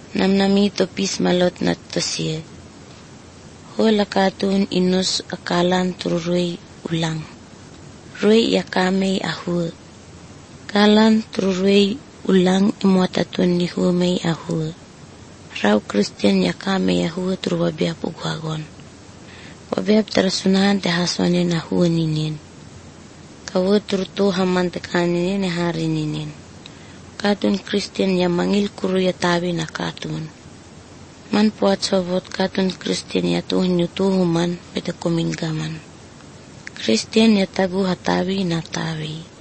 Namnami topis malot na tosye. Hola katun inus akalan tururui ulang. Rui yakamei ahua. Kalan tururui ulang imuatatun ni huamei ahua. Rau Kristian yakamei ahua turuwabiap ugwagon. Wabiap terasunahan te haswanin ahua ninin. Kawa turutu haman tekaninin hari ninin. Katun Kristian yang mangil kuru ya tabi na katun. Man puat sobot katun Kristian ya tuhin yutuhuman peta kuminggaman. Kristian ya tagu hatabi na tabi.